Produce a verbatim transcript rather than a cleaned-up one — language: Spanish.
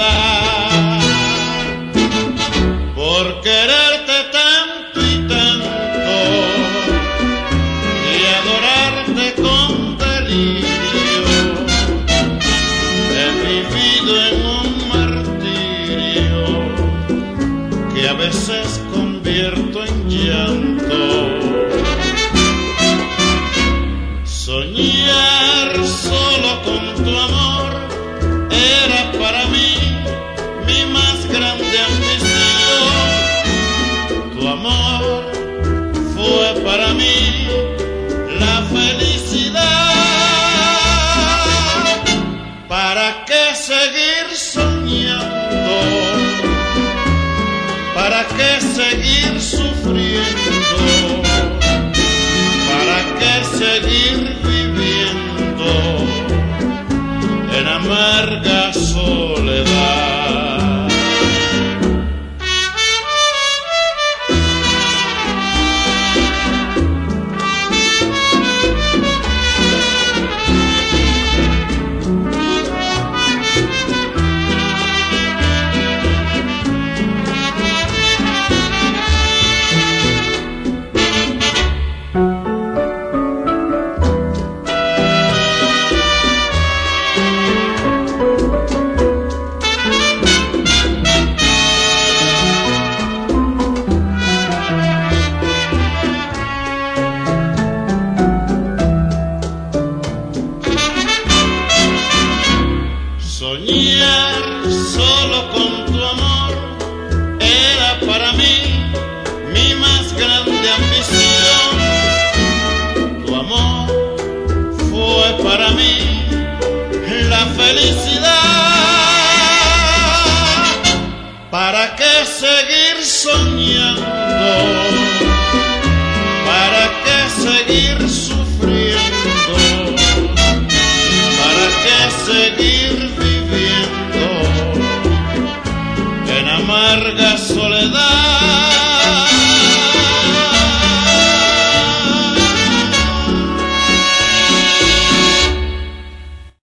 verdad. Por quererte tanto y tanto y adorarte con delirio, he vivido en un martirio que a veces convierto en llanto. Soñar solo con tu amor era para mí mi más grande ambición. Tu amor fue para mí